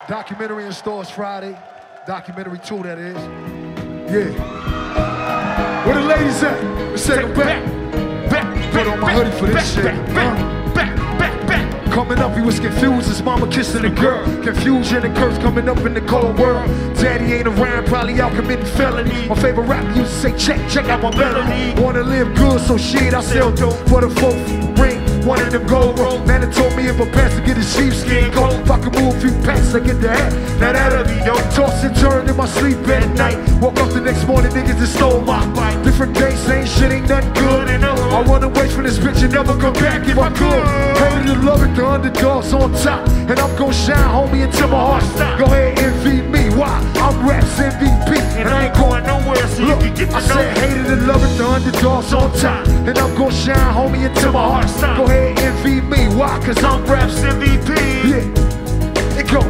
Documentary in stores Friday. Documentary 2, that is. Yeah. Where the ladies at? Let's take them back. Put on my hoodie for this shit. Coming up, he was confused, his mama kissing a girl. Confusion and curse coming up in the cold world. Daddy ain't around, probably out committing felony. My favorite rapper used to say, check out my melody. Wanna live good, so shit, I sell dope for the folk ring. One of them gold roll. Man, it told me if a pastor get his sheepskin coat, if I could move a few packs, I get the hat. Now that'll be dope. Toss and turn in my sleep at night. Woke up the next morning, niggas just stole my bike. Different days, same shit, ain't nothing good. I run away from this bitch and never come back if I could. Hated to love it, the underdogs on top. And I'm gon' shine, homie, until my heart stop. Go ahead, envy me, why? I'm Raps MVP, and I ain't going nowhere, so look, you can get to know. I said hated to love it, the underdogs on top. And I'm gon' shine, homie, until my heart stop. Go ahead, envy me, why? Cause I'm Raps MVP. Yeah, it go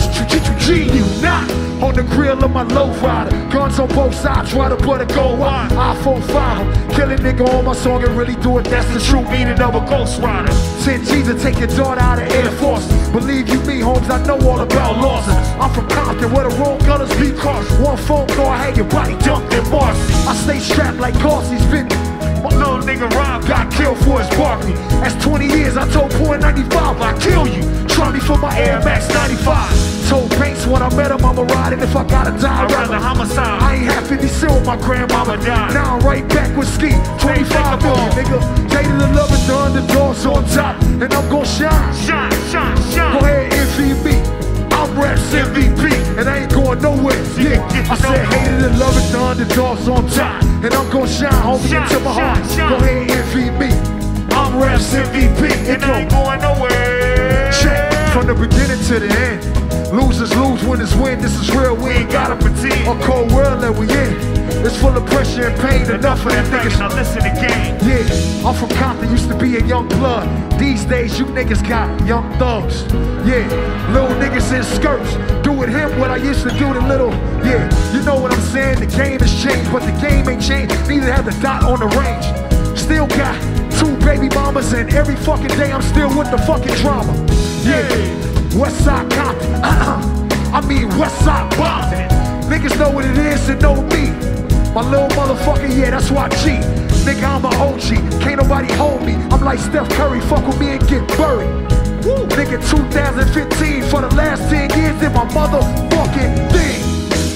G, you not on the grill of my low rider. Guns on both sides, try to put a go wide. iPhone 5, kill a nigga on my song and really do it. That's the true meaning of a ghost rider. 10 G's to take your daughter out of Air Force. Believe you me, Holmes, I know all about losses. I'm from Compton, where the wrong gunners be caught. One phone call, I had your body dumped in Marcy. I stay strapped like Carsey's been. My little nigga Rob got killed for his Barkley. That's 20 years, I told Boy 95, I kill you. Try me for my Air Max 95. Told Banks when I met him, I'ma ride it if I gotta die. I'd rather homicide. I ain't had 50 cent when my grandmama died. Now I'm right back with Ski, 25 million, nigga. Dated the love and the underdogs on top. And I'm gon' shine. Shine. Go ahead, envy me. I'm Raps MVP, and I ain't going nowhere. Yeah, I said hated to love it, the underdogs on top. And I'm gon' shine, homie, into my heart. Go ahead, envy me. I'm Raps MVP, and I ain't going nowhere. Check, from the beginning to the end. Losers lose, winners win, this is real, we ain't gotta pretend. A cold world that we in. It's full of pressure and pain, enough of that niggas. Now listen again. Yeah, I'm from Compton, used to be a young blood. These days, you niggas got young thugs. Yeah, little niggas in skirts. Do with him what I used to do to little. Yeah, you know what I'm saying? The game has changed, but the game ain't changed. Neither have the dot on the range. Still got 2 baby mamas, and every fucking day I'm still with the fucking drama. Yeah, Westside Compton. I mean Westside Compton. Niggas know what it is to know me. My little motherfucker, yeah, that's why I cheat. Nigga, I'm an OG, can't nobody hold me. I'm like Steph Curry, fuck with me and get buried. Woo. Nigga, 2015, for the last 10 years, did my motherfucking thing.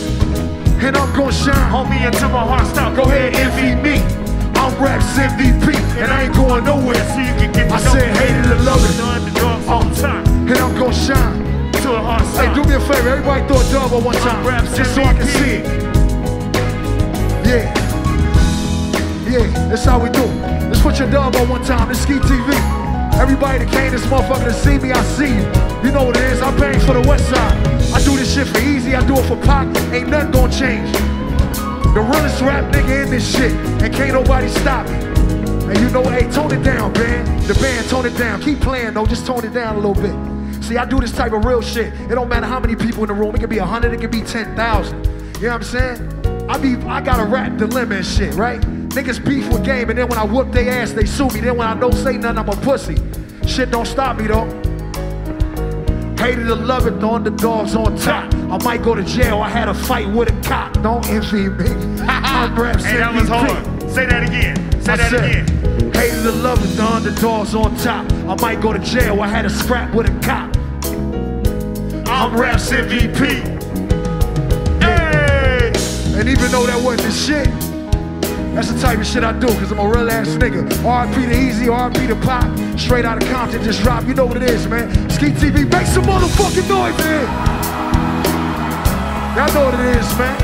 And I'm gon' shine, homie, until my heart stop. Go ahead, envy me. I'm Raps MVP, and I ain't going nowhere. So you can get I said hated to love it. All time. And I'm gon' shine. Hey, do me a favor, everybody throw a dub on one time, just so I can see it. Yeah, that's how we do. Let's put your dub on one time, this Ski TV. Everybody that came this motherfucker to see me, I see you. You know what it is, I'm paying for the West Side. I do this shit for Easy, I do it for Pac, ain't nothing gonna change. The realest rap nigga in this shit, and can't nobody stop me. And you know, hey, tone it down, band. The band, tone it down. Keep playing though, just tone it down a little bit. See, I do this type of real shit. It don't matter how many people in the room. It could be 100, it could be 10,000. You know what I'm saying? I got a rap dilemma and shit, right? Niggas beef with game, and then when I whoop their ass, they sue me. Then when I don't say nothing, I'm a pussy. Shit don't stop me though. Hated to love it, the underdogs on top. I might go to jail, I had a fight with a cop. Don't envy me. I'm Raps MVP. Hey, that was hard. Say that again. Say that again. Hated to love it, the underdogs on top. I might go to jail, I had a scrap with a cop. I'm Raps MVP. Hey! And even though that wasn't the shit, that's the type of shit I do, cause I'm a real ass nigga. R.I.P. to Easy, R.I.P. to Pac. Straight out of Compton, just drop. You know what it is, man. Ski TV, make some motherfucking noise, man. Y'all know what it is, man.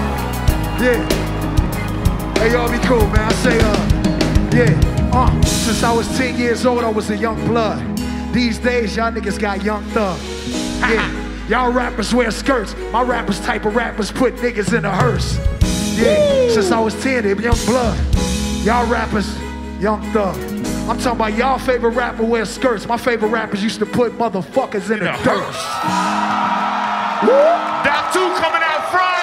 Yeah. Hey, y'all be cool, man. I say, since I was 10 years old, I was a young blood. These days, y'all niggas got young thug. Yeah, y'all rappers wear skirts. My rappers type of rappers put niggas in a hearse. Yeah, since I was 10, they be young blood. Y'all rappers, young thug. I'm talking about y'all favorite rapper wear skirts. My favorite rappers used to put motherfuckers in the dirt. That 2 coming out Friday.